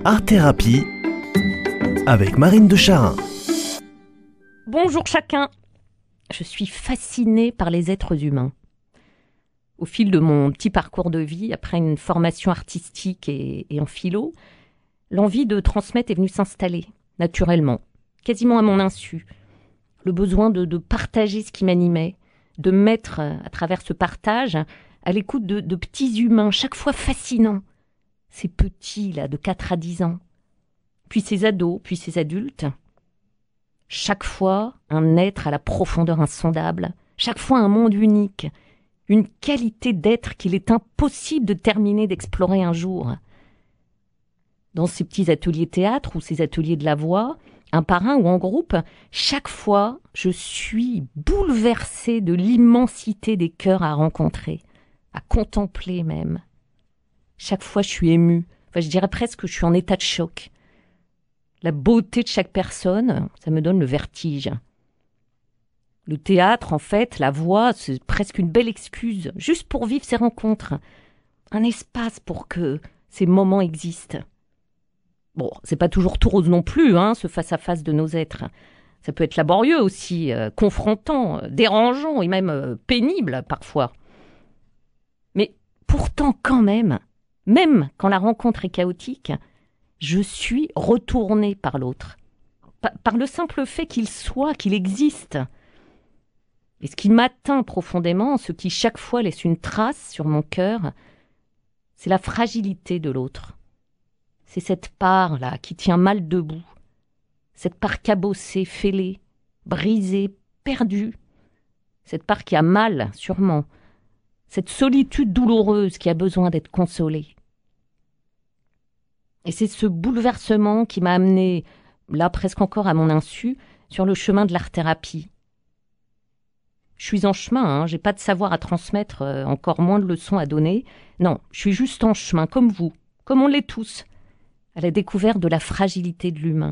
Art Thérapie avec Marine de Charin. Bonjour chacun. Je suis fascinée par les êtres humains. Au fil de mon petit parcours de vie, après une formation artistique et en philo, l'envie de transmettre est venue s'installer, naturellement, quasiment à mon insu. Le besoin de partager ce qui m'animait, de mettre à travers ce partage à l'écoute de petits humains, chaque fois fascinants. Ces petits, là, de 4 à 10 ans. Puis ces ados, puis ces adultes. Chaque fois, un être à la profondeur insondable. Chaque fois, un monde unique. Une qualité d'être qu'il est impossible de terminer d'explorer un jour. Dans ces petits ateliers théâtre ou ces ateliers de la voix, un par un ou en groupe, chaque fois, je suis bouleversée de l'immensité des cœurs à rencontrer, à contempler même. Chaque fois, je suis émue. Enfin, je dirais presque que je suis en état de choc. La beauté de chaque personne, ça me donne le vertige. Le théâtre, en fait, la voix, c'est presque une belle excuse, juste pour vivre ces rencontres. Un espace pour que ces moments existent. Bon, c'est pas toujours tout rose non plus, ce face-à-face de nos êtres. Ça peut être laborieux aussi, confrontant, dérangeant et même pénible parfois. Mais pourtant, quand même quand la rencontre est chaotique, je suis retournée par l'autre. Par le simple fait qu'il soit, qu'il existe. Et ce qui m'atteint profondément, ce qui chaque fois laisse une trace sur mon cœur, c'est la fragilité de l'autre. C'est cette part-là qui tient mal debout. Cette part cabossée, fêlée, brisée, perdue. Cette part qui a mal, sûrement. Cette solitude douloureuse qui a besoin d'être consolée. Et c'est ce bouleversement qui m'a amené, là presque encore à mon insu, sur le chemin de l'art-thérapie. Je suis en chemin, j'ai pas de savoir à transmettre, encore moins de leçons à donner. Non, je suis juste en chemin, comme vous, comme on l'est tous, à la découverte de la fragilité de l'humain.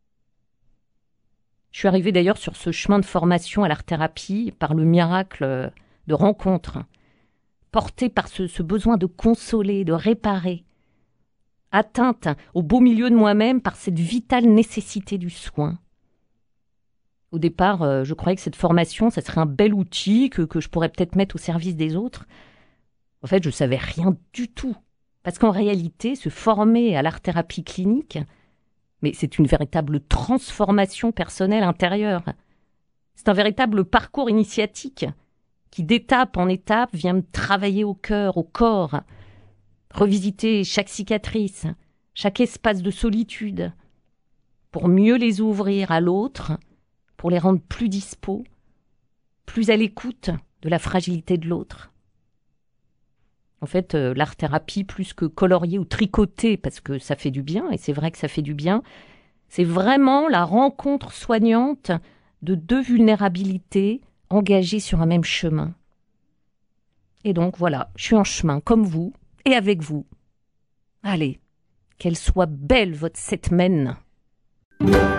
Je suis arrivée d'ailleurs sur ce chemin de formation à l'art-thérapie par le miracle de rencontre, portée par ce besoin de consoler, de réparer, atteinte au beau milieu de moi-même par cette vitale nécessité du soin. Au départ, je croyais que cette formation, ça serait un bel outil que je pourrais peut-être mettre au service des autres. En fait, je ne savais rien du tout. Parce qu'en réalité, se former à l'art-thérapie clinique, mais c'est une véritable transformation personnelle intérieure. C'est un véritable parcours initiatique qui, d'étape en étape, vient me travailler au cœur, au corps, revisiter chaque cicatrice, chaque espace de solitude, pour mieux les ouvrir à l'autre, pour les rendre plus dispos, plus à l'écoute de la fragilité de l'autre. En fait, l'art-thérapie, plus que colorier ou tricoter, parce que ça fait du bien, et c'est vrai que ça fait du bien, c'est vraiment la rencontre soignante de 2 vulnérabilités engagées sur un même chemin. Et donc voilà, je suis en chemin, comme vous, et avec vous. Allez, qu'elle soit belle votre semaine.